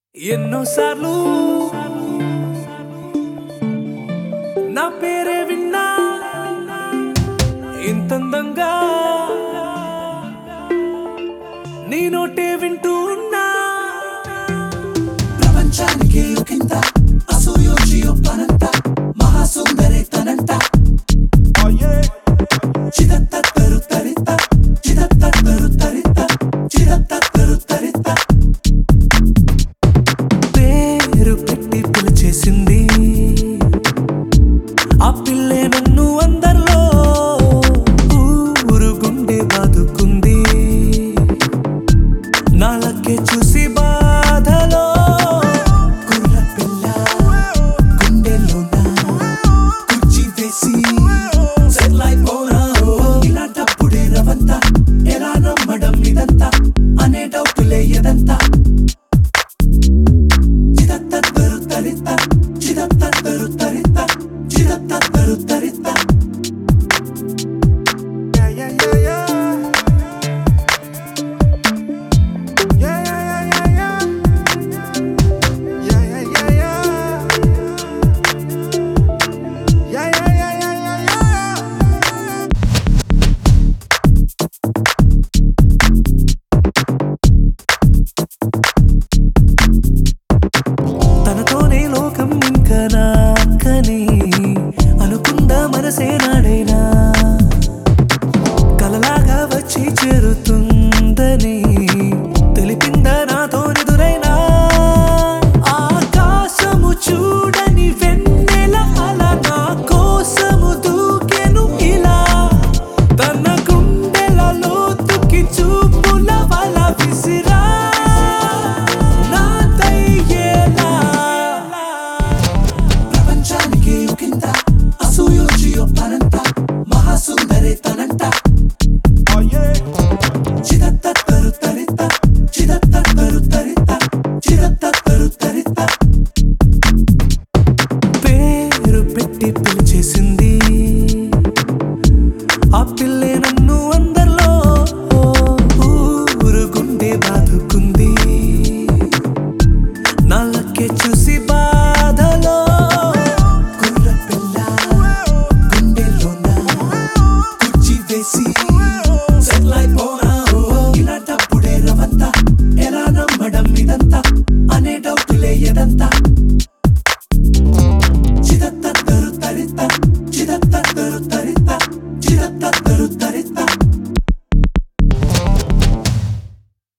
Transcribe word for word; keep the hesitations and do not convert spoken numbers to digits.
ఎన్నోసార్లు నా పేరే విన్నా ఇంతందంగా నీ నోటే వింటూ ఉన్నా ప్రపంచానికి ఒకంత అసూయోచి ఒప్పనంత మహాసుందరి తనంత చిదత్తరు తరిత చిదత్తరు తరిత చిదత్తరు తరిత పేరు పెట్టి పిలిచేసింది ఆ పిల్లే నన్ను అందరిలో ఊరు గుండె బాదుకుంది నాలకే చూసి బాధలో కుర్ర పిల్ల గుండెలోన కుర్చీ వేసి సెల్లైపోనా ఇలాంటప్పుడే రవంతా ఎలా నమ్మడం ఇదంతా అనే డౌటులే ఎదంతా చిదత్తరు తరిత చిదత్తరు తరిత చిదత్తరు తరిత తనతోనే లోకం ఇంకా నాకని అనుకుందా మనసే నాడైనా కలలాగా వచ్చి చేరుతుందని తెలిపిందా నాతో ఎదురైనా ఆకాశము చూడని వెన్నెల అలా నా కోసము దూకెను ఇలా తన గుండెల లోతుకి చూపుల వల విసిరా నాదయ్యేలా ప్రపంచానికి ఒకంత అసూయోచి ఒప్పనంత మహాసుందరి తనంత చిదత్తరు తరిత చిదత్తరు తరిత చిదత్తరు తరిత పేరు పెట్టి పిలిచేసింది ఆ పిల్లే నన్ను అందరిలో ఊరు గుండె బాదుకుంది నాలకే చూసి